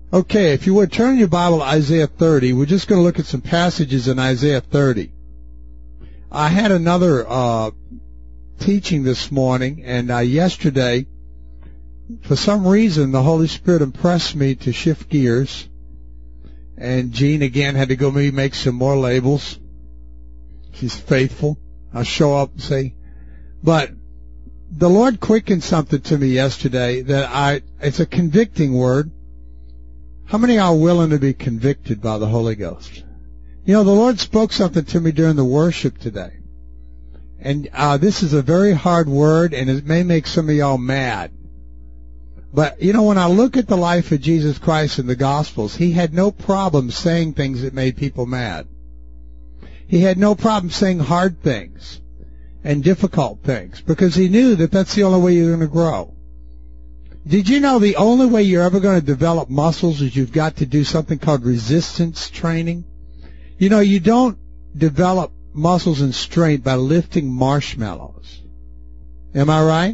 Okay, if you would turn your Bible to Isaiah 30, we're just going to look at some passages in Isaiah 30. I had another teaching this morning, and yesterday, for some reason, the Holy Spirit impressed me to shift gears, and Jean again had to go maybe make some more labels. She's faithful. I'll show up and say, but the Lord quickened something to me yesterday that it's a convicting word. How many are willing to be convicted by the Holy Ghost? You know, the Lord spoke something to me during the worship today. And this is a very hard word, and it may make some of y'all mad. But, you know, when I look at the life of Jesus Christ in the Gospels, he had no problem saying things that made people mad. He had no problem saying hard things and difficult things because he knew that that's the only way you're going to grow. Did you know the only way you're ever going to develop muscles is you've got to do something called resistance training? You know, you don't develop muscles and strength by lifting marshmallows. Am I right?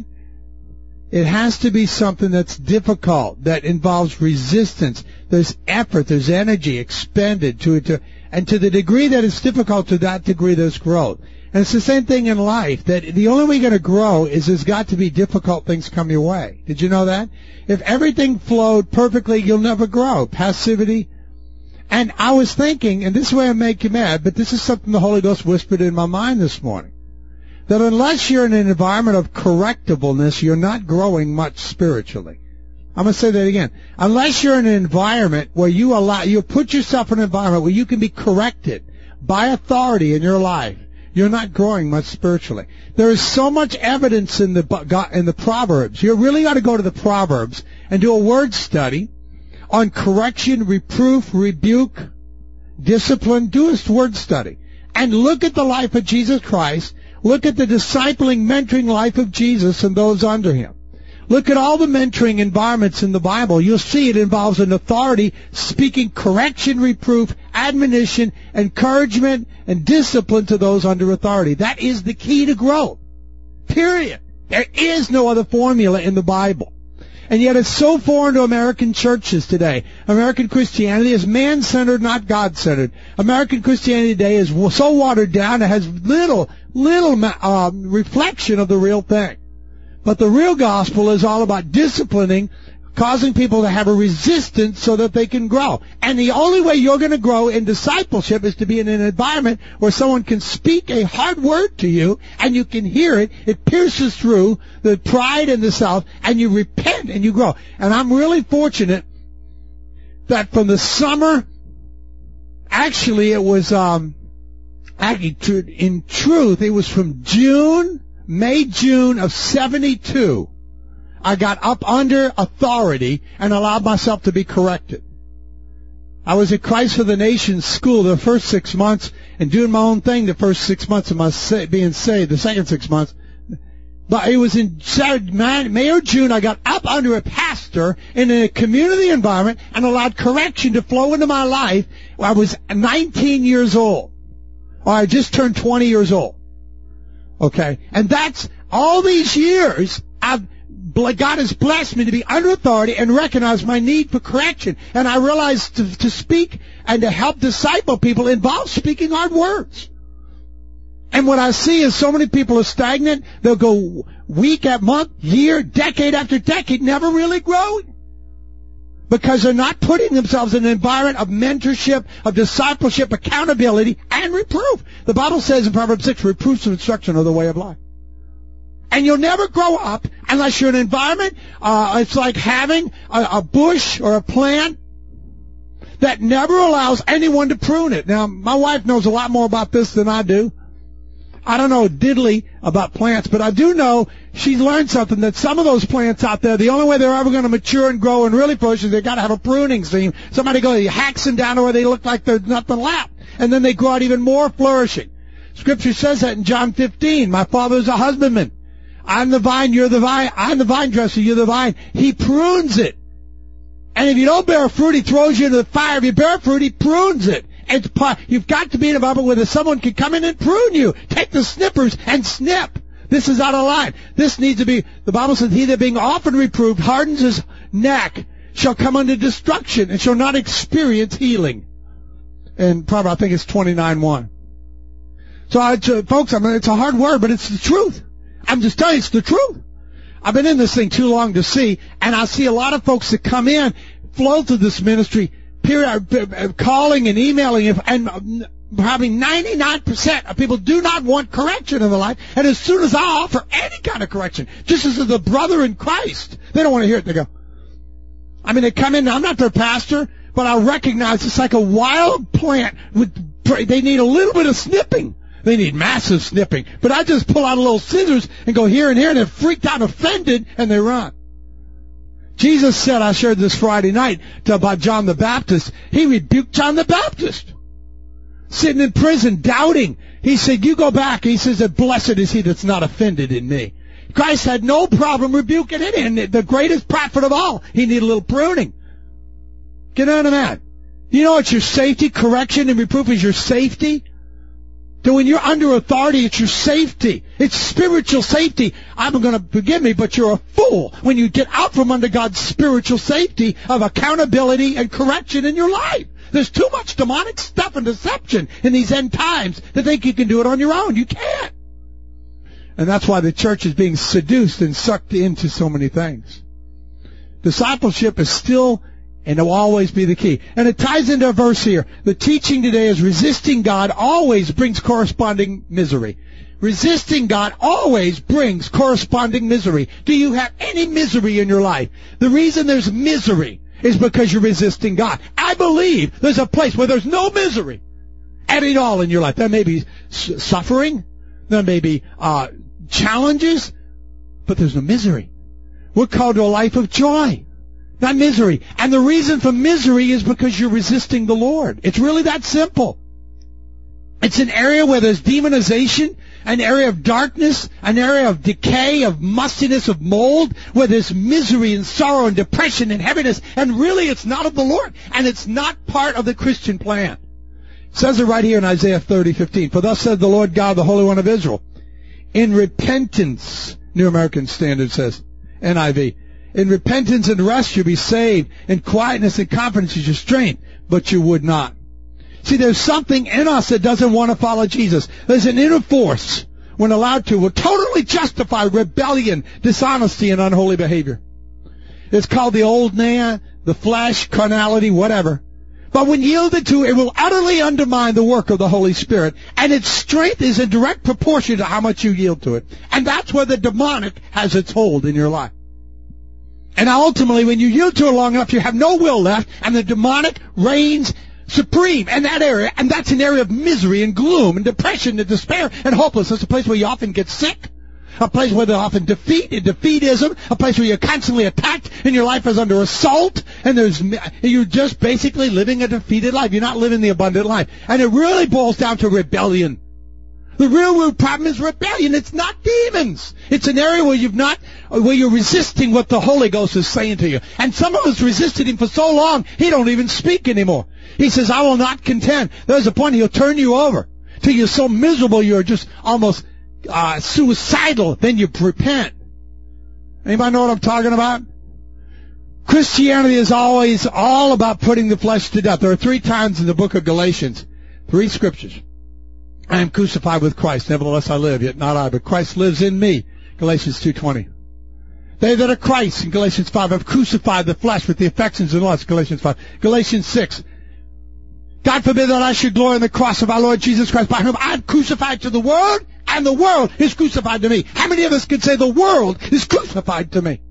It has to be something that's difficult, that involves resistance. There's effort, there's energy expended to it, and to the degree that it's difficult, to that degree there's growth. And it's the same thing in life, that the only way you're going to grow is there's got to be difficult things come your way. Did you know that? If everything flowed perfectly, you'll never grow. Passivity. And I was thinking, and this is where I make you mad, but this is something the Holy Ghost whispered in my mind this morning, that unless you're in an environment of correctableness, you're not growing much spiritually. I'm going to say that again. Unless you're in an environment where you put yourself in an environment where you can be corrected by authority in your life, you're not growing much spiritually. There is so much evidence in the Proverbs. You really ought to go to the Proverbs and do a word study on correction, reproof, rebuke, discipline. Do a word study. And look at the life of Jesus Christ. Look at the discipling, mentoring life of Jesus and those under him. Look at all the mentoring environments in the Bible. You'll see it involves an authority speaking correction, reproof, admonition, encouragement, and discipline to those under authority. That is the key to growth. Period. There is no other formula in the Bible. And yet it's so foreign to American churches today. American Christianity is man-centered, not God-centered. American Christianity today is so watered down it has little reflection of the real thing. But the real gospel is all about disciplining, causing people to have a resistance so that they can grow. And the only way you're going to grow in discipleship is to be in an environment where someone can speak a hard word to you and you can hear it. It pierces through the pride and the self, and you repent and you grow. And I'm really fortunate that from the summer, actually it was, in truth, it was from May-June of 72, I got up under authority and allowed myself to be corrected. I was at Christ for the Nations school the first 6 months and doing my own thing the first 6 months of my being saved, the second 6 months. But it was in May or June I got up under a pastor in a community environment and allowed correction to flow into my life. I was 19 years old. Or I just turned 20 years old. Okay, and that's all these years God has blessed me to be under authority and recognize my need for correction. And I realized to speak and to help disciple people involves speaking hard words. And what I see is so many people are stagnant. They'll go week at month, year, decade after decade, never really growing. Because they're not putting themselves in an environment of mentorship, of discipleship, accountability, and reproof. The Bible says in Proverbs 6, reproofs of instruction are the way of life. And you'll never grow up unless you're in an environment, it's like having a bush or a plant that never allows anyone to prune it. Now, my wife knows a lot more about this than I do. I don't know diddly about plants, but I do know she's learned something, that some of those plants out there, the only way they're ever going to mature and grow and really push is they've got to have a pruning scheme. Somebody hacks them down to where they look like there's nothing left. And then they grow out even more flourishing. Scripture says that in John 15. My Father is a husbandman. I'm the vine, you're the vine. I'm the vine dresser, you're the vine. He prunes it. And if you don't bear fruit, he throws you into the fire. If you bear fruit, he prunes it. You've got to be in a environment where someone can come in and prune you. Take the snippers and snip. This is out of line. This needs to be, the Bible says, he that being often reproved hardens his neck. shall come unto destruction and shall not experience healing. And probably, I think it's 29:1. So, folks, I mean, it's a hard word, but it's the truth. I'm just telling you, it's the truth. I've been in this thing too long to see, and I see a lot of folks that come in, flow through this ministry, calling and emailing, and probably 99% of people do not want correction in their life. And as soon as I offer any kind of correction, just as a brother in Christ, they don't want to hear it. They go, I mean, they come in, I'm not their pastor, but I recognize it's like a wild plant. They need a little bit of snipping. They need massive snipping. But I just pull out a little scissors and go here and here, and they're freaked out, offended, and they run. Jesus said, I shared this Friday night about John the Baptist. He rebuked John the Baptist. Sitting in prison, doubting. He said, you go back. He says that blessed is he that's not offended in me. Christ had no problem rebuking it, and the greatest prophet of all, he needed a little pruning. Get out of that. You know it's your safety? Correction and reproof is your safety? So when you're under authority, it's your safety. It's spiritual safety. I'm going to forgive me, but you're a fool when you get out from under God's spiritual safety of accountability and correction in your life. There's too much demonic stuff and deception in these end times to think you can do it on your own. You can't. And that's why the church is being seduced and sucked into so many things. Discipleship is still and it will always be the key. And it ties into a verse here. The teaching today is resisting God always brings corresponding misery. Resisting God always brings corresponding misery. Do you have any misery in your life? The reason there's misery is because you're resisting God. I believe there's a place where there's no misery at all in your life. There may be suffering. There may be challenges. But there's no misery. We're called to a life of joy. Not misery. And the reason for misery is because you're resisting the Lord. It's really that simple. It's an area where there's demonization, an area of darkness, an area of decay, of mustiness, of mold, where there's misery and sorrow and depression and heaviness. And really it's not of the Lord. And it's not part of the Christian plan. It says it right here in Isaiah 30:15. For thus said the Lord God, the Holy One of Israel, in repentance, New American Standard says, NIV, in repentance and rest you'll be saved. In quietness and confidence is your strength. But you would not. See, there's something in us that doesn't want to follow Jesus. There's an inner force, when allowed to, will totally justify rebellion, dishonesty, and unholy behavior. It's called the old man, the flesh, carnality, whatever. But when yielded to, it will utterly undermine the work of the Holy Spirit. And its strength is in direct proportion to how much you yield to it. And that's where the demonic has its hold in your life. And ultimately, when you yield to it long enough, you have no will left, and the demonic reigns supreme in that area, and that's an area of misery and gloom and depression and despair and hopelessness, a place where you often get sick, a place where there's often defeatism, a place where you're constantly attacked and your life is under assault, and you're just basically living a defeated life. You're not living the abundant life. And it really boils down to rebellion. The real root problem is rebellion. It's not demons. It's an area where you're resisting what the Holy Ghost is saying to you. And some of us resisted Him for so long, He don't even speak anymore. He says, I will not contend. There's a point He'll turn you over till you're so miserable you're just almost suicidal. Then you repent. Anybody know what I'm talking about? Christianity is always all about putting the flesh to death. There are 3 times in the book of Galatians, 3 scriptures. I am crucified with Christ, nevertheless I live, yet not I, but Christ lives in me, Galatians 2:20. They that are Christ, in Galatians 5, have crucified the flesh with the affections and lusts, Galatians 5. Galatians 6, God forbid that I should glory in the cross of our Lord Jesus Christ, by whom I am crucified to the world, and the world is crucified to me. How many of us could say the world is crucified to me?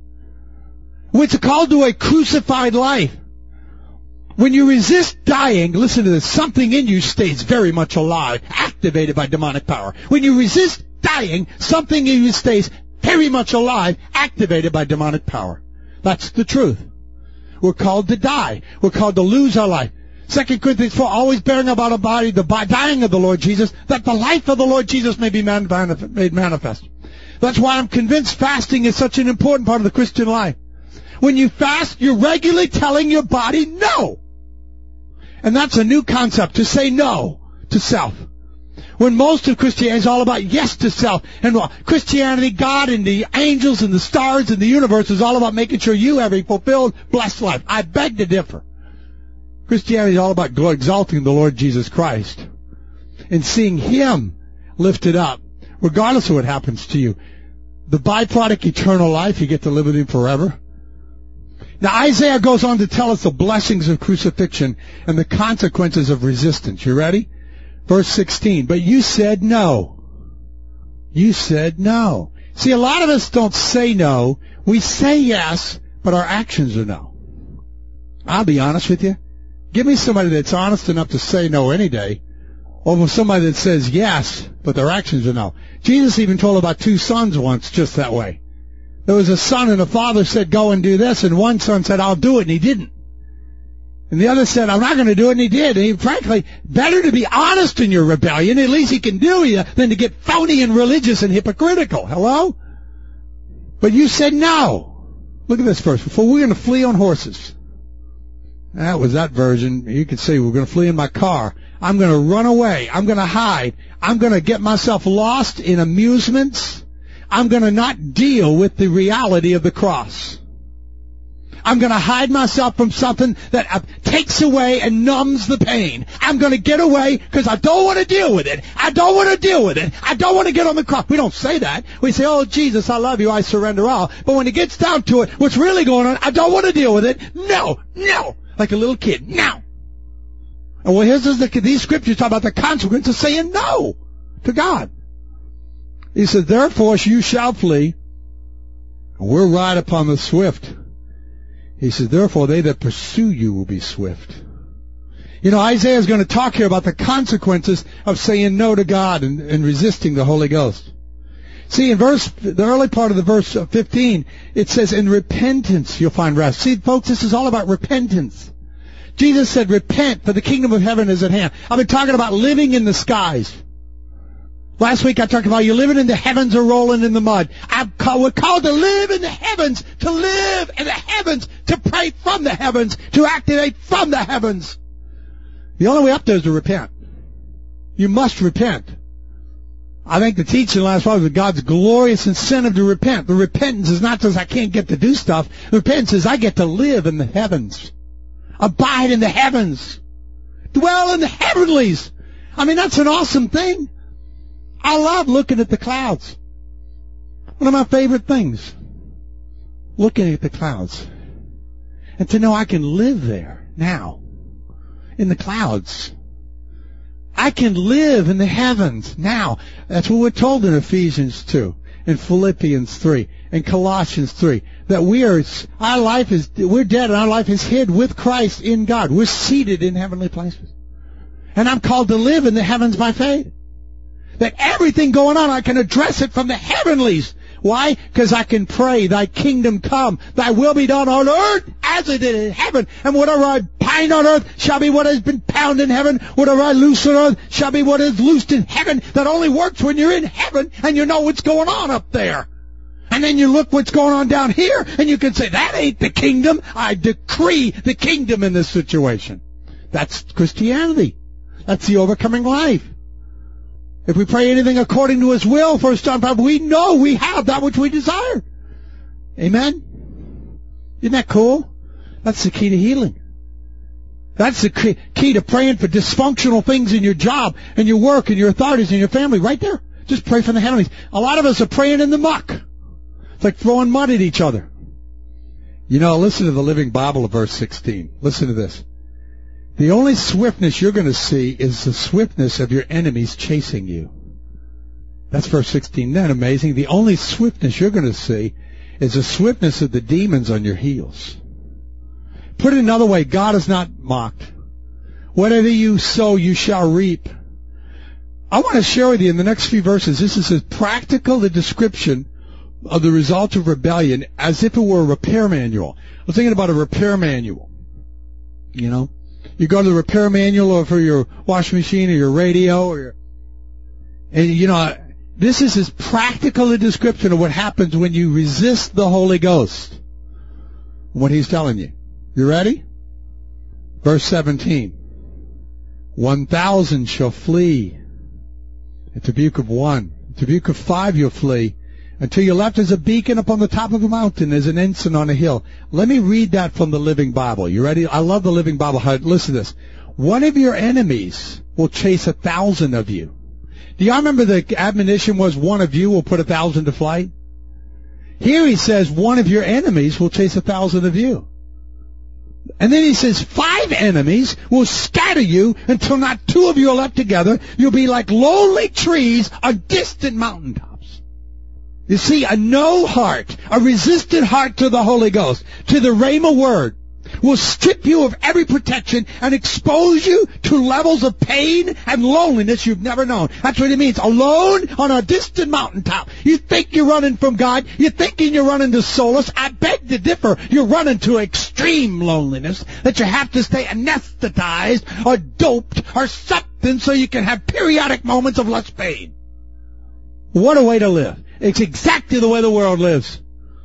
It's called to a crucified life. When you resist dying, listen to this, something in you stays very much alive, activated by demonic power. When you resist dying, something in you stays very much alive, activated by demonic power. That's the truth. We're called to die. We're called to lose our life. 2 Corinthians 4, always bearing about our body the dying of the Lord Jesus, that the life of the Lord Jesus may be made manifest. That's why I'm convinced fasting is such an important part of the Christian life. When you fast, you're regularly telling your body no. And that's a new concept, to say no to self. When most of Christianity is all about yes to self. And Christianity, God and the angels and the stars and the universe is all about making sure you have a fulfilled, blessed life. I beg to differ. Christianity is all about exalting the Lord Jesus Christ and seeing Him lifted up, regardless of what happens to you. The byproduct, eternal life, you get to live with Him forever. Now, Isaiah goes on to tell us the blessings of crucifixion and the consequences of resistance. You ready? Verse 16, but you said no. You said no. See, a lot of us don't say no. We say yes, but our actions are no. I'll be honest with you. Give me somebody that's honest enough to say no any day, over somebody that says yes, but their actions are no. Jesus even told about two sons once just that way. There was a son and a father said, go and do this, and one son said, I'll do it, and he didn't. And the other said, I'm not going to do it, and he did. And frankly, better to be honest in your rebellion, at least He can do you, than to get phony and religious and hypocritical. Hello? But you said no. Look at this verse. For we're going to flee on horses. That was that version. You could say, we're going to flee in my car. I'm going to run away. I'm going to hide. I'm going to get myself lost in amusements. I'm going to not deal with the reality of the cross. I'm going to hide myself from something that takes away and numbs the pain. I'm going to get away because I don't want to deal with it. I don't want to deal with it. I don't want to get on the cross. We don't say that. We say, oh, Jesus, I love you. I surrender all. But when it gets down to it, what's really going on, I don't want to deal with it. No, no. Like a little kid. No. And well, these scriptures talk about the consequence of saying no to God. He said, therefore you shall flee, and we'll ride upon the swift. He said, therefore they that pursue you will be swift. You know, Isaiah is going to talk here about the consequences of saying no to God and resisting the Holy Ghost. See, in the early part of the verse 15, it says, in repentance you'll find rest. See, folks, this is all about repentance. Jesus said, repent, for the kingdom of heaven is at hand. I've been talking about living in the skies. Last week I talked about you living in the heavens or rolling in the mud. We're called to live in the heavens, to live in the heavens, to pray from the heavens, to activate from the heavens. The only way up there is to repent. You must repent. I think the teaching last week was God's glorious incentive to repent. The repentance is not just I can't get to do stuff. The repentance is I get to live in the heavens. Abide in the heavens. Dwell in the heavenlies. I mean, that's an awesome thing. I love looking at the clouds. One of my favorite things. Looking at the clouds. And to know I can live there now. In the clouds. I can live in the heavens now. That's what we're told in Ephesians 2, in Philippians 3, in Colossians 3, that we're dead and our life is hid with Christ in God. We're seated in heavenly places. And I'm called to live in the heavens by faith. That everything going on, I can address it from the heavenlies. Why? Because I can pray, thy kingdom come, thy will be done on earth as it is in heaven. And whatever I bind on earth shall be what has been bound in heaven. Whatever I loose on earth shall be what is loosed in heaven. That only works when you're in heaven and you know what's going on up there. And then you look what's going on down here and you can say, that ain't the kingdom. I decree the kingdom in this situation. That's Christianity. That's the overcoming life. If we pray anything according to His will, 1 John 5, we know we have that which we desire. Amen? Isn't that cool? That's the key to healing. That's the key to praying for dysfunctional things in your job, and your work, and your authorities, and your family. Right there. Just pray for the heavenlies. A lot of us are praying in the muck. It's like throwing mud at each other. You know, listen to the Living Bible of verse 16. Listen to this. The only swiftness you're going to see is the swiftness of your enemies chasing you. That's verse 16. Isn't that amazing? The only swiftness you're going to see is the swiftness of the demons on your heels. Put it another way, God is not mocked. Whatever you sow, you shall reap. I want to share with you in the next few verses, this is as practical a description of the result of rebellion as if it were a repair manual. I was thinking about a repair manual. You know? You go to the repair manual for your washing machine or your radio, and you know, this is as practical a description of what happens when you resist the Holy Ghost. What He's telling you. You ready? Verse 17. 1,000 shall flee At rebuke of one. At rebuke of five you'll flee. Until your left is a beacon upon the top of a mountain, there's an ensign on a hill. Let me read that from the Living Bible. You ready? I love the Living Bible. Listen to this. One of your enemies will chase 1,000 of you. Do y'all remember the admonition was one of you will put 1,000 to flight? Here he says one of your enemies will chase 1,000 of you. And then he says 5 enemies will scatter you until not 2 of you are left together. You'll be like lonely trees on distant mountaintops. You see, a no heart, a resistant heart to the Holy Ghost, to the Rhema word, will strip you of every protection and expose you to levels of pain and loneliness you've never known. That's what it means. Alone on a distant mountaintop. You think you're running from God. You're thinking you're running to solace. I beg to differ. You're running to extreme loneliness that you have to stay anesthetized or doped or something so you can have periodic moments of less pain. What a way to live. It's exactly the way the world lives.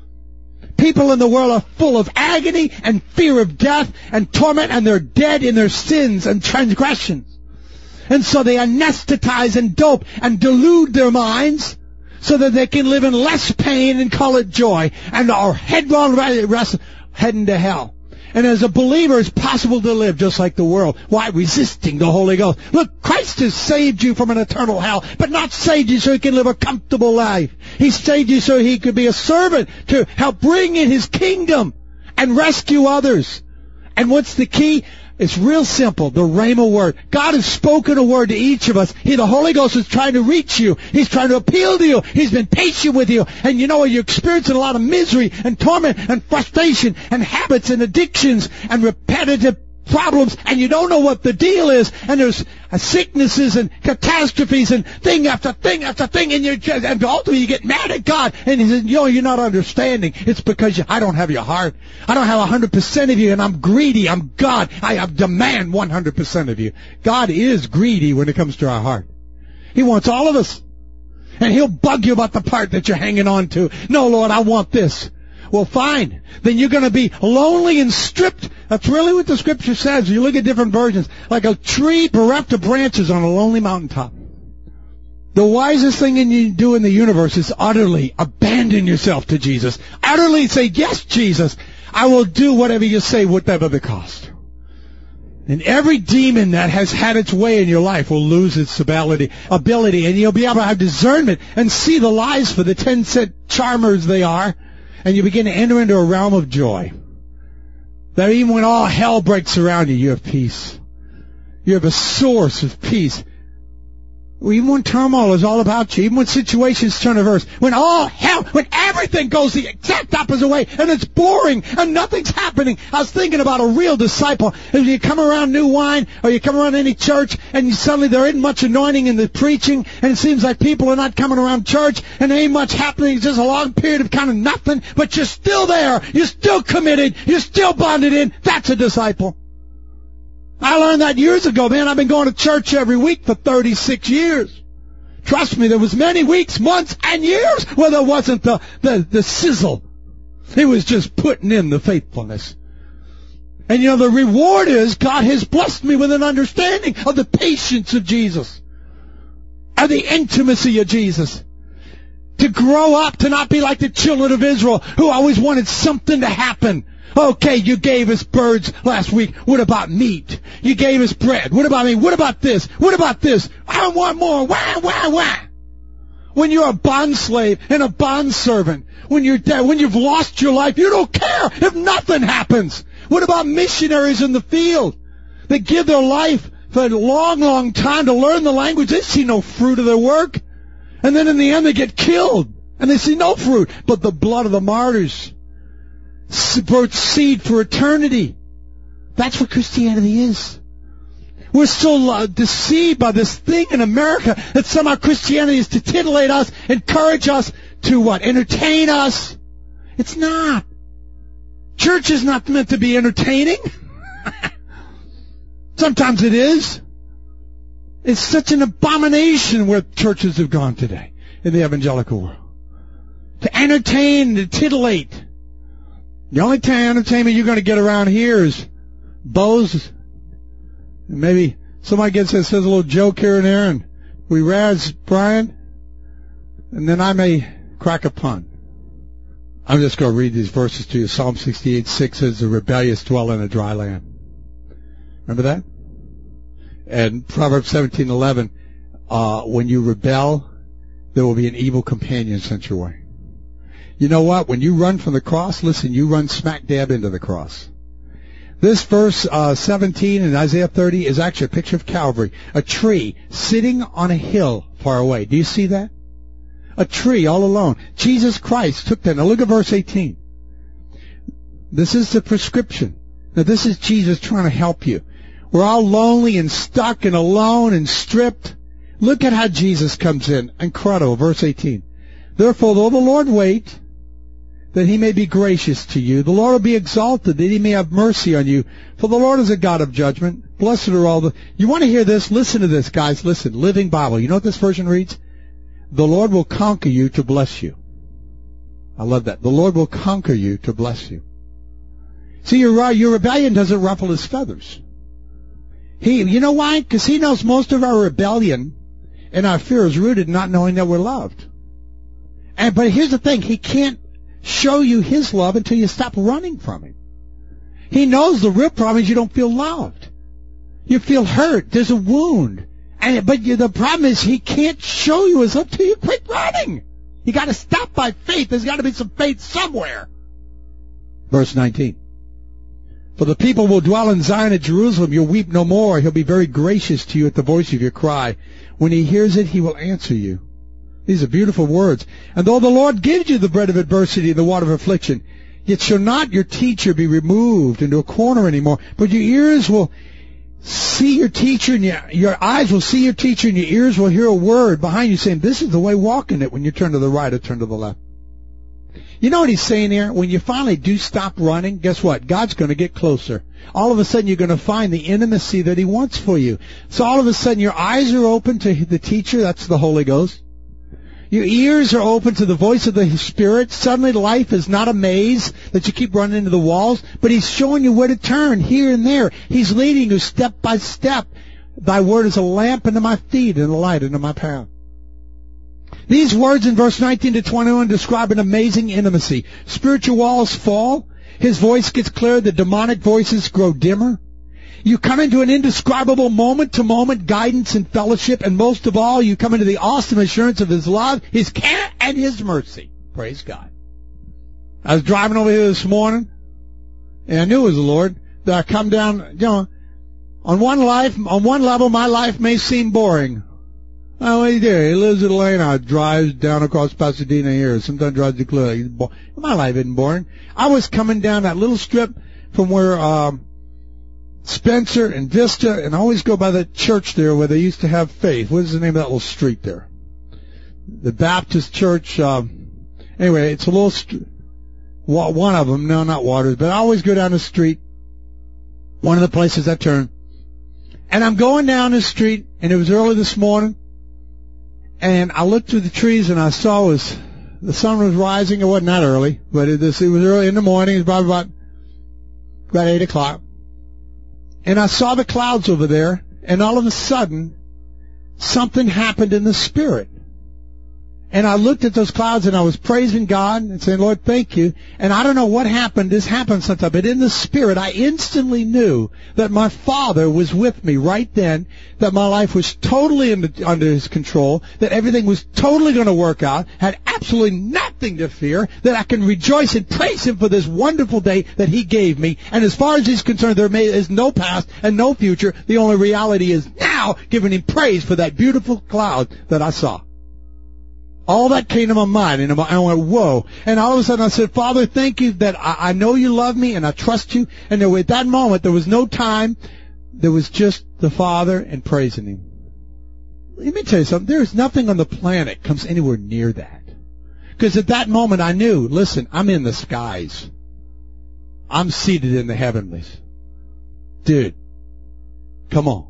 People in the world are full of agony and fear of death and torment, and they're dead in their sins and transgressions. And so they anesthetize and dope and delude their minds so that they can live in less pain and call it joy, and are headlong heading to hell. And as a believer, it's possible to live just like the world. Why? Resisting the Holy Ghost. Look, Christ has saved you from an eternal hell, but not saved you so He can live a comfortable life. He saved you so He could be a servant to help bring in His kingdom and rescue others. And what's the key? It's real simple, the Rhema word. God has spoken a word to each of us. The Holy Ghost is trying to reach you. He's trying to appeal to you. He's been patient with you. And you know what? You're experiencing a lot of misery and torment and frustration and habits and addictions and repetitive problems, and you don't know what the deal is, and there's sicknesses and catastrophes and thing after thing after thing, and and ultimately you get mad at God, and He says, you're not understanding. It's because I don't have your heart. I don't have 100% of you, and I'm greedy. I'm God. I demand 100% of you. God is greedy when it comes to our heart. He wants all of us, and He'll bug you about the part that you're hanging on to. No, Lord, I want this. Well, fine. Then you're going to be lonely and stripped. That's really what the Scripture says. You look at different versions. Like a tree bereft of branches on a lonely mountaintop. The wisest thing you do in the universe is utterly abandon yourself to Jesus. Utterly say, yes, Jesus, I will do whatever you say, whatever the cost. And every demon that has had its way in your life will lose its ability, and you'll be able to have discernment and see the lies for the 10-cent charmers they are. And you begin to enter into a realm of joy. That even when all hell breaks around you, you have peace. You have a source of peace. Even when turmoil is all about you, even when situations turn adverse, when all hell, when everything goes the exact opposite way, and it's boring, and nothing's happening. I was thinking about a real disciple. If you come around New Wine, or you come around any church, and suddenly there isn't much anointing in the preaching, and it seems like people are not coming around church, and there ain't much happening, it's just a long period of kind of nothing, but you're still there, you're still committed, you're still bonded in, that's a disciple. I learned that years ago, man. I've been going to church every week for 36 years. Trust me, there was many weeks, months, and years where there wasn't the sizzle. It was just putting in the faithfulness. And the reward is God has blessed me with an understanding of the patience of Jesus, of the intimacy of Jesus. To grow up, to not be like the children of Israel who always wanted something to happen. Okay, you gave us birds last week. What about meat? You gave us bread. What about me? What about this? What about this? I want more. Wah. When you're a bondslave and a bondservant, when you're dead, when you've lost your life, you don't care if nothing happens. What about missionaries in the field that give their life for a long, long time to learn the language? They see no fruit of their work. And then in the end they get killed. And they see no fruit but the blood of the martyrs. Birth seed for eternity. That's what Christianity is. We're so deceived by this thing in America that somehow Christianity is to titillate us, encourage us, to what? Entertain us. It's not. Church is not meant to be entertaining. Sometimes it is. It's such an abomination where churches have gone today in the evangelical world. To entertain, to titillate. The only entertainment you're going to get around here is bows. Maybe somebody says a little joke here and there, and We razz Brian, and then I may crack a pun. I'm just going to read these verses to you. Psalm 68:6 says, the rebellious dwell in a dry land. Remember that? And Proverbs 17:11, when you rebel, there will be an evil companion sent your way. You know what? When you run from the cross, listen, you run smack dab into the cross. This verse 17 in Isaiah 30 is actually a picture of Calvary. A tree sitting on a hill far away. Do you see that? A tree all alone. Jesus Christ took that. Now look at verse 18. This is the prescription. Now this is Jesus trying to help you. We're all lonely and stuck and alone and stripped. Look at how Jesus comes in. Incredible. Verse 18. Therefore, though the Lord wait, that he may be gracious to you, the Lord will be exalted, that he may have mercy on you. For the Lord is a God of judgment. Blessed are all the... You want to hear this? Listen to this, guys. Listen. Living Bible. You know what this version reads? The Lord will conquer you to bless you. I love that. The Lord will conquer you to bless you. See, your rebellion doesn't ruffle his feathers. You know why? Because he knows most of our rebellion and our fear is rooted in not knowing that we're loved. But here's the thing. He can't show you his love until you stop running from him. He knows the real problem is you don't feel loved. You feel hurt. There's a wound. But the problem is he can't show you his love till you quit running. You got to stop by faith. There's got to be some faith somewhere. Verse 19. For the people will dwell in Zion at Jerusalem. You'll weep no more. He'll be very gracious to you at the voice of your cry. When he hears it, he will answer you. These are beautiful words. And though the Lord gives you the bread of adversity and the water of affliction, yet shall not your teacher be removed into a corner anymore, but your ears will see your teacher, and your eyes will see your teacher, and your ears will hear a word behind you saying, this is the way, walk in it, when you turn to the right or turn to the left. You know what he's saying here? When you finally do stop running, guess what? God's going to get closer. All of a sudden, you're going to find the intimacy that he wants for you. So all of a sudden, your eyes are open to the teacher. That's the Holy Ghost. Your ears are open to the voice of the Spirit. Suddenly life is not a maze that you keep running into the walls, but he's showing you where to turn here and there. He's leading you step by step. Thy word is a lamp unto my feet and a light unto my path. These words in verse 19 to 21 describe an amazing intimacy. Spiritual walls fall. His voice gets clearer. The demonic voices grow dimmer. You come into an indescribable moment-to-moment guidance and fellowship, and most of all, you come into the awesome assurance of his love, his care, and his mercy. Praise God. I was driving over here this morning, and I knew it was the Lord, that I come down, on one level, my life may seem boring. Oh, what do you do? He lives in Atlanta, drives down across Pasadena here, sometimes drives to Clear. My life isn't boring. I was coming down that little strip from where, Spencer and Vista, and I always go by the church there where they used to have faith. What is the name of that little street there? The Baptist Church. Anyway, it's a little one of them. No, not Waters, but I always go down the street. One of the places I turn. And I'm going down the street, and it was early this morning, and I looked through the trees, and I saw the sun was rising. It wasn't that early, but it was early in the morning. It was probably about 8 o'clock. And I saw the clouds over there, and all of a sudden, something happened in the Spirit. And I looked at those clouds, and I was praising God and saying, Lord, thank you. And I don't know what happened. This happened sometime. But in the Spirit, I instantly knew that my Father was with me right then, that my life was totally under his control, that everything was totally going to work out, had absolutely nothing to fear, that I can rejoice and praise him for this wonderful day that he gave me. And as far as he's concerned, there is no past and no future. The only reality is now giving him praise for that beautiful cloud that I saw. All that came to my mind, and I went, whoa. And all of a sudden I said, Father, thank you that I know you love me and I trust you. And at that moment, there was no time. There was just the Father and praising him. Let me tell you something. There is nothing on the planet comes anywhere near that. Because at that moment I knew, listen, I'm in the skies. I'm seated in the heavenlies. Dude, come on.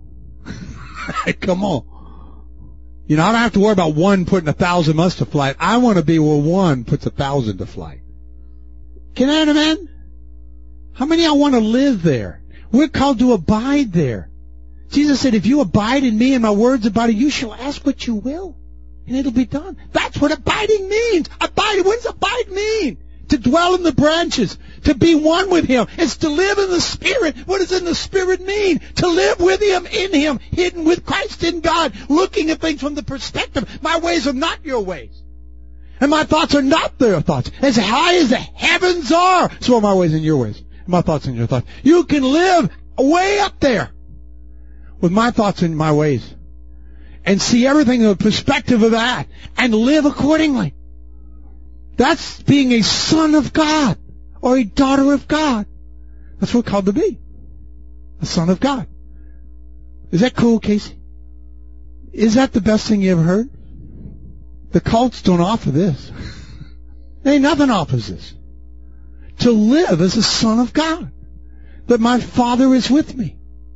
Come on. I don't have to worry about one putting 1,000 of us to flight. I want to be where one puts 1,000 to flight. Can I amen? How many of y'all want to live there? We're called to abide there. Jesus said, if you abide in me and my words abide in you, you shall ask what you will, and it'll be done. That's what abiding means. Abide. What does abide mean? To dwell in the branches, to be one with Him. It's to live in the Spirit. What does in the Spirit mean? To live with Him, in Him, hidden with Christ in God, looking at things from the perspective. My ways are not your ways, and my thoughts are not their thoughts. As high as the heavens are, so are my ways and your ways, and my thoughts and your thoughts. You can live way up there with my thoughts and my ways, and see everything in the perspective of that, and live accordingly. That's being a son of God, or a daughter of God. That's what we're called to be. A son of God. Is that cool, Casey? Is that the best thing you ever heard? The cults don't offer this. Ain't nothing offers this. To live as a son of God. That my Father is with me.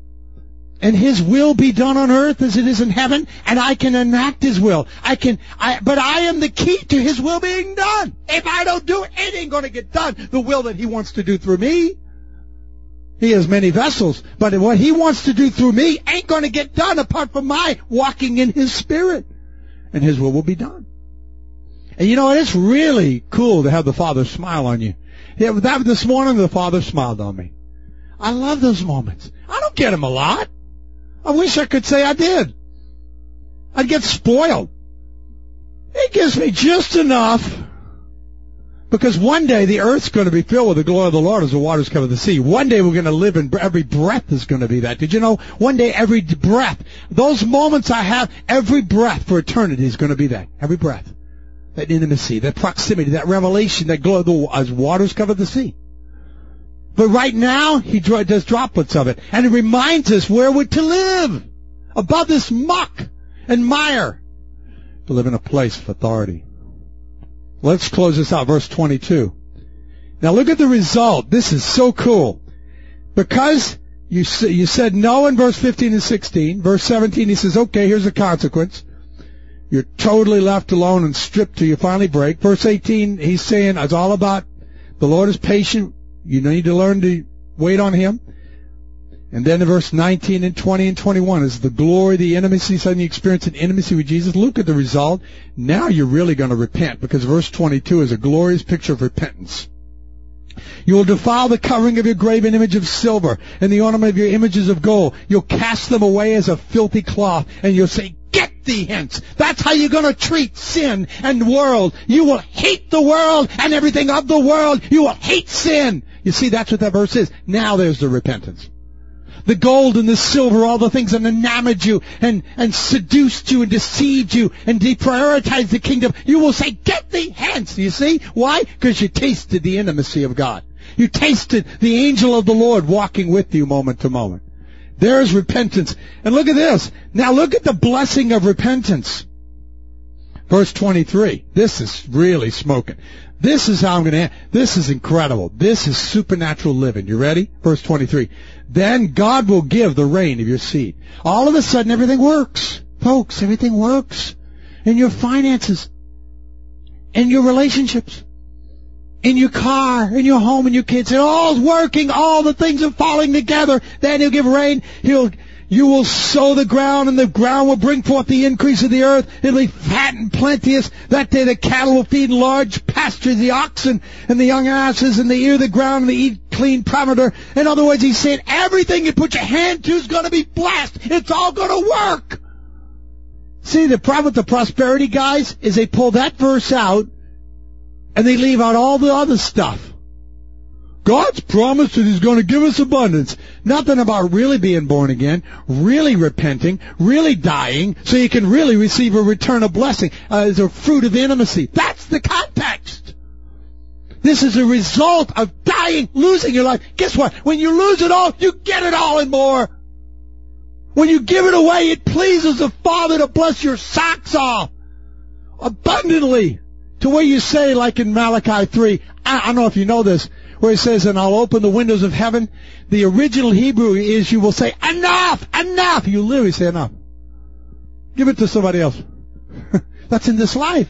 And His will be done on earth as it is in heaven, and I can enact His will. But I am the key to His will being done. If I don't do it, it ain't going to get done. The will that He wants to do through me. He has many vessels, but what He wants to do through me ain't going to get done apart from my walking in His Spirit. And His will be done. And you know, it's really cool to have the Father smile on you. Yeah, this morning the Father smiled on me. I love those moments. I don't get them a lot. I wish I could say I did. I'd get spoiled. It gives me just enough, because one day the earth's going to be filled with the glory of the Lord as the waters cover the sea. One day we're going to live in, every breath is going to be that. Did you know? One day every breath, those moments I have, every breath for eternity is going to be that. Every breath. That intimacy, that proximity, that revelation, that glory as waters cover the sea. But right now, He does droplets of it. And it reminds us where we're to live. Above this muck and mire. To live in a place of authority. Let's close this out. Verse 22. Now look at the result. This is so cool. Because you said no in verse 15 and 16. Verse 17, He says, okay, here's the consequence. You're totally left alone and stripped till you finally break. Verse 18, He's saying it's all about the Lord is patient. You need to learn to wait on Him. And then in verse 19 and 20 and 21 is the glory, the intimacy. Suddenly you experience an intimacy with Jesus. Look at the result. Now you're really going to repent, because verse 22 is a glorious picture of repentance. You will defile the covering of your graven image of silver and the ornament of your images of gold. You'll cast them away as a filthy cloth, and you'll say, get thee hence. That's how you're going to treat sin and world. You will hate the world and everything of the world. You will hate sin. You see, that's what that verse is. Now there's the repentance. The gold and the silver, all the things that enamored you and seduced you and deceived you and deprioritized the kingdom, you will say, get thee hence. You see? Why? Because you tasted the intimacy of God. You tasted the angel of the Lord walking with you moment to moment. There's repentance. And look at this. Now look at the blessing of repentance. Verse 23. This is really smoking. This is how I'm going to end. This is incredible. This is supernatural living. You ready? Verse 23. Then God will give the rain of your seed. All of a sudden everything works. Folks, everything works. In your finances. In your relationships. In your car, in your home, in your kids. It all's working. All the things are falling together. Then He'll give rain. You will sow the ground, and the ground will bring forth the increase of the earth. It'll be fat and plenteous. That day the cattle will feed in large pastures, the oxen and the young asses, and they ear the ground, and they eat clean provender. In other words, He's saying everything you put your hand to is going to be blessed. It's all going to work. See, the problem with the prosperity guys is they pull that verse out, and they leave out all the other stuff. God's promised that He's going to give us abundance. Nothing about really being born again, really repenting, really dying, so you can really receive a return of blessing as a fruit of intimacy. That's the context. This is a result of dying, losing your life. Guess what? When you lose it all, you get it all and more. When you give it away, it pleases the Father to bless your socks off abundantly. To where you say, like in Malachi 3, I don't know if you know this, where it says, and I'll open the windows of heaven. The original Hebrew is you will say, enough, enough. You literally say enough. Give it to somebody else. That's in this life.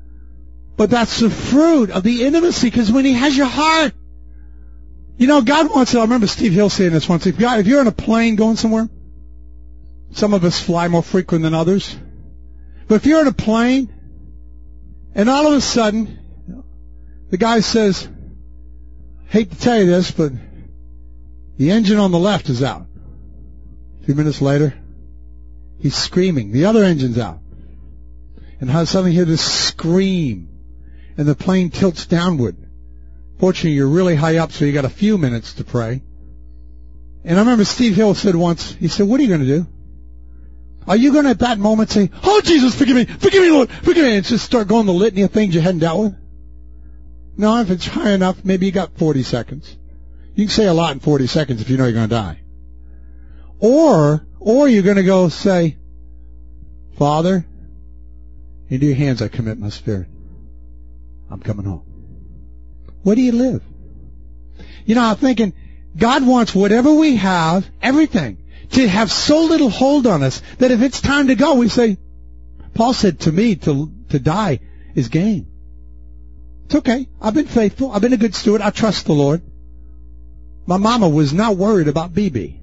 But that's the fruit of the intimacy, because when He has your heart, you know, God wants to, I remember Steve Hill saying this once, if you're in a plane going somewhere, Some of us fly more frequent than others. But if you're in a plane, and all of a sudden, the guy says, hate to tell you this, but the engine on the left is out. A few minutes later, he's screaming, the other engine's out. And suddenly you hear this scream, and the plane tilts downward. Fortunately, you're really high up, so you got a few minutes to pray. And I remember Steve Hill said once, he said, what are you going to do? Are you going to at that moment say, oh Jesus, forgive me Lord, forgive me, and just start going the litany of things you hadn't dealt with? No, if it's high enough, maybe you got 40 seconds. You can say a lot in 40 seconds if you know you're going to die. Or you're going to go say, Father, into your hands I commit my spirit. I'm coming home. Where do you live? You know, I'm thinking, God wants whatever we have, everything, to have so little hold on us that if it's time to go, we say, Paul said to me, to die is gain. It's okay. I've been faithful. I've been a good steward. I trust the Lord. My mama was not worried about BB.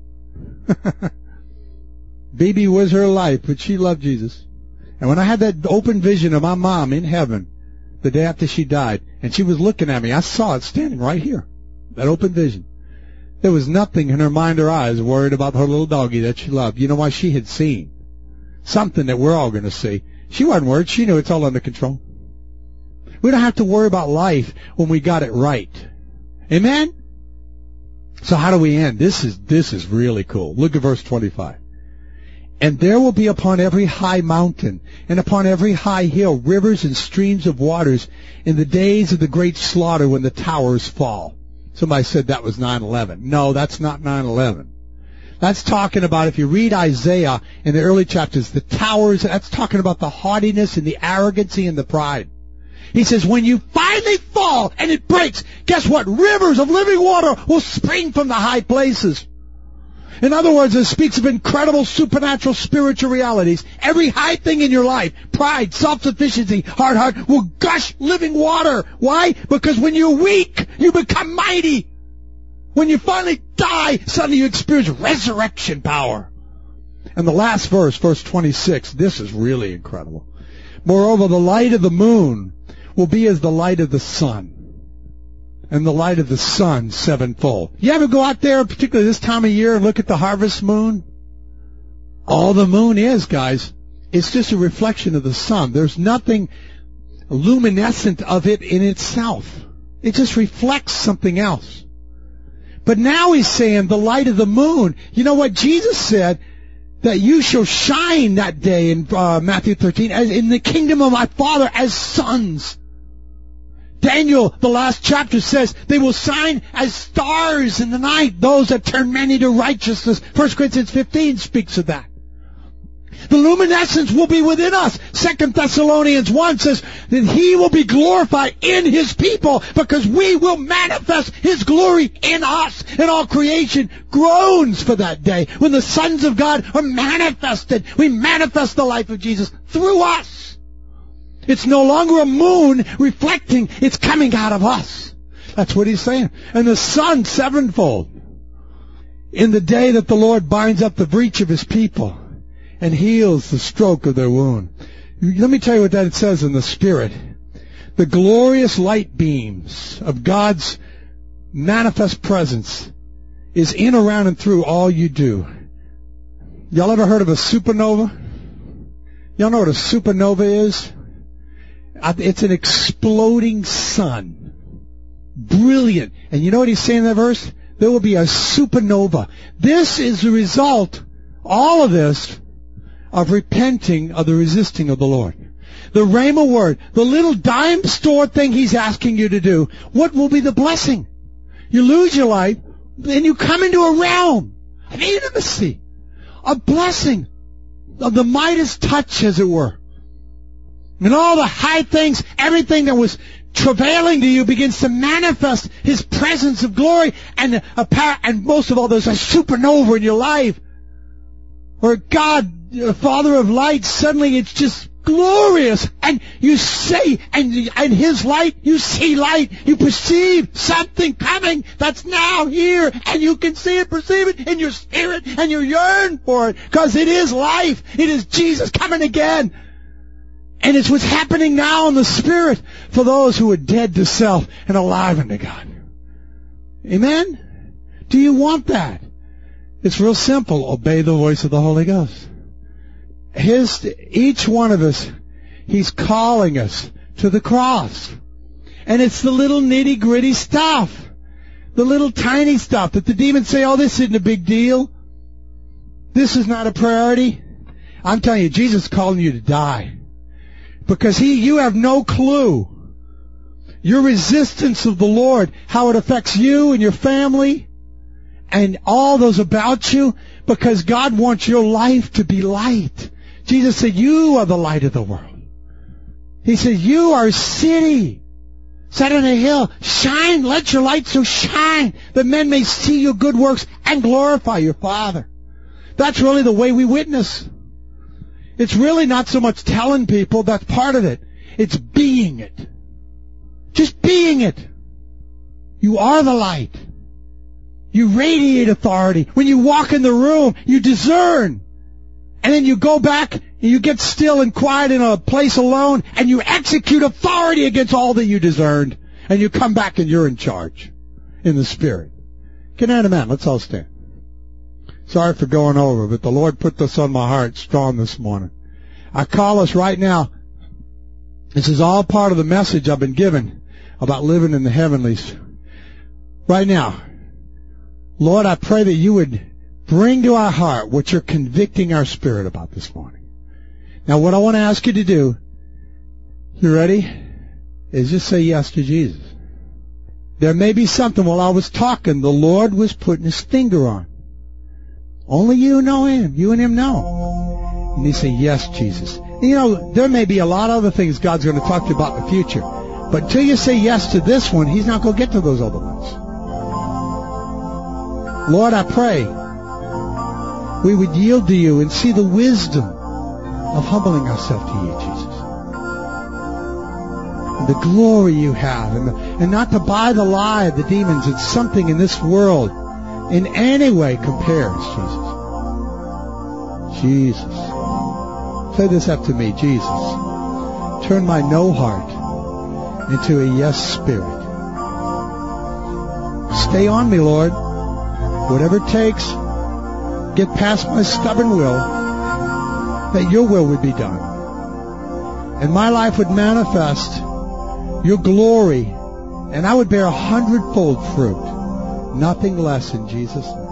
BB was her life, but she loved Jesus. And when I had that open vision of my mom in heaven the day after she died, and she was looking at me, I saw it standing right here, that open vision. There was nothing in her mind or eyes worried about her little doggie that she loved. You know why? She had seen something that we're all going to see. She wasn't worried. She knew it's all under control. We don't have to worry about life when we got it right. Amen? So how do we end? This is really cool. Look at verse 25. And there will be upon every high mountain and upon every high hill rivers and streams of waters in the days of the great slaughter when the towers fall. Somebody said that was 9/11. No, that's not 9/11. That's talking about, if you read Isaiah in the early chapters, the towers, that's talking about the haughtiness and the arrogancy and the pride. He says, when you finally fall and it breaks, guess what? Rivers of living water will spring from the high places. In other words, it speaks of incredible supernatural spiritual realities. Every high thing in your life, pride, self-sufficiency, hard heart, will gush living water. Why? Because when you're weak, you become mighty. When you finally die, suddenly you experience resurrection power. And the last verse, verse 26, this is really incredible. Moreover, the light of the moon will be as the light of the sun, and the light of the sun sevenfold. You ever go out there, particularly this time of year, and look at the harvest moon? All the moon is, guys, it's just a reflection of the sun. There's nothing luminescent of it in itself. It just reflects something else. But now he's saying the light of the moon. You know what Jesus said? That you shall shine that day in Matthew 13 as in the kingdom of my Father as sons. Daniel, the last chapter, says they will shine as stars in the night, those that turn many to righteousness. 1 Corinthians 15 speaks of that. The luminescence will be within us. 2 Thessalonians 1 says that He will be glorified in His people because we will manifest His glory in us. And all creation groans for that day when the sons of God are manifested. We manifest the life of Jesus through us. It's no longer a moon reflecting. It's coming out of us. That's what he's saying. And the sun sevenfold. In the day that the Lord binds up the breach of His people and heals the stroke of their wound. Let me tell you what that it says in the Spirit. The glorious light beams of God's manifest presence is in, around, and through all you do. Y'all ever heard of a supernova? Y'all know what a supernova is? It's an exploding sun. Brilliant. And you know what he's saying in that verse? There will be a supernova. This is the result, all of this, of repenting of the resisting of the Lord. The Rhema word, the little dime store thing He's asking you to do, what will be the blessing? You lose your life, and you come into a realm of intimacy, a blessing of the Midas touch, as it were. And all the high things, everything that was travailing to you begins to manifest His presence of glory, and most of all, there's a supernova in your life where God, the Father of lights, suddenly it's just glorious. And you say, and in His light, you see light. You perceive something coming that's now here. And you can see it, perceive it in your spirit, and you yearn for it. Because it is life. It is Jesus coming again. And it's what's happening now in the Spirit for those who are dead to self and alive unto God. Amen? Do you want that? It's real simple. Obey the voice of the Holy Ghost. Each one of us, He's calling us to the cross. And it's the little nitty-gritty stuff. The little tiny stuff that the demons say, oh, this isn't a big deal. This is not a priority. I'm telling you, Jesus is calling you to die. Because you have no clue. Your resistance of the Lord, how it affects you and your family and all those about you, because God wants your life to be light. Jesus said, you are the light of the world. He said, you are a city set on a hill. Shine, let your light so shine that men may see your good works and glorify your Father. That's really the way we witness. It's really not so much telling people, that's part of it. It's being it. Just being it. You are the light. You radiate authority. When you walk in the room, you discern. And then you go back and you get still and quiet in a place alone and you execute authority against all that you discerned. And you come back and you're in charge in the Spirit. Can I have a man? Let's all stand. Sorry for going over, but the Lord put this on my heart strong this morning. I call us right now. This is all part of the message I've been given about living in the heavenlies. Right now, Lord, I pray that you would bring to our heart what you're convicting our spirit about this morning. Now, what I want to ask you to do, you ready, is just say yes to Jesus. There may be something while I was talking the Lord was putting His finger on. Only you know Him. You and Him know. And you say, yes, Jesus. And you know, there may be a lot of other things God's going to talk to you about in the future. But until you say yes to this one, He's not going to get to those other ones. Lord, I pray we would yield to you and see the wisdom of humbling ourselves to you, Jesus. And the glory you have. And not to buy the lie of the demons. It's something in this world in any way compares, Jesus. Jesus. Say this after me, Jesus. Turn my no heart into a yes spirit. Stay on me, Lord. Whatever it takes, get past my stubborn will, that your will would be done. And my life would manifest your glory, and I would bear 100-fold fruit. Nothing less in Jesus' name.